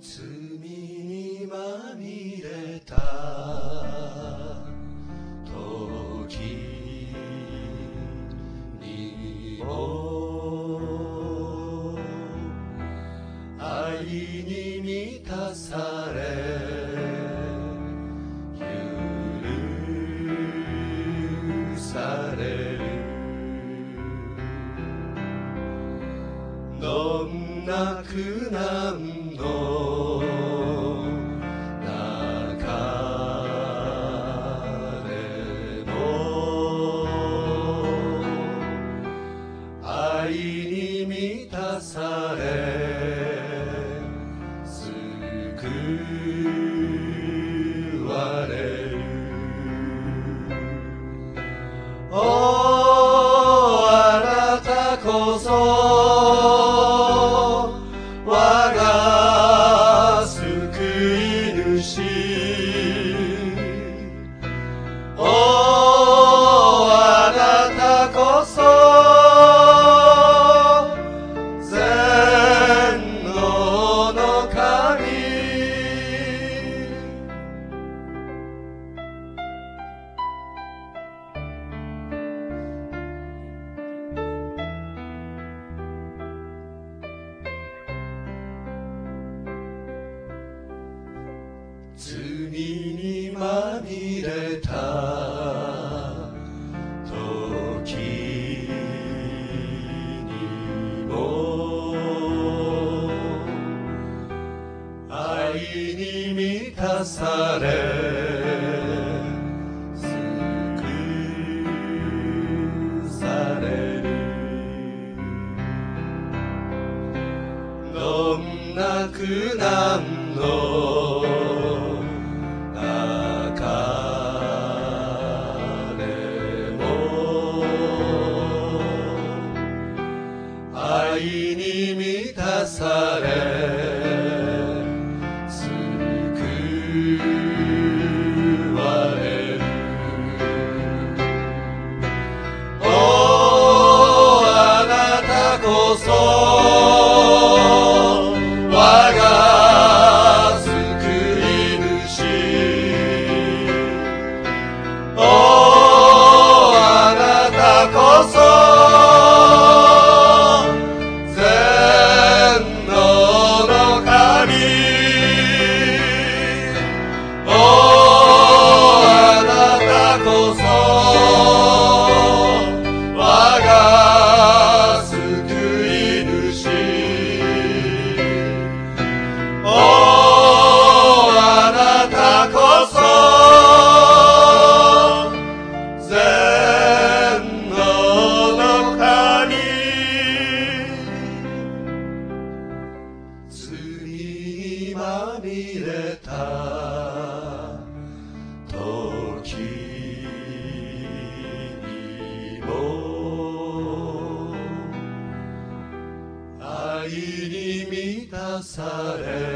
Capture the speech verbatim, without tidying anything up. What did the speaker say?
罪にまみれた時にも愛に満たされ許される。どんな苦難の中でも愛に満たされ救われる。おあなたこそ我が救い主。おあなたこそ全能の神。罪にまみれた時にも愛に満たされ救される。どんな苦難の愛に満たされ救われる。おあなたこそ我が救い主。おあなたこそまみれた時にも愛に満たされ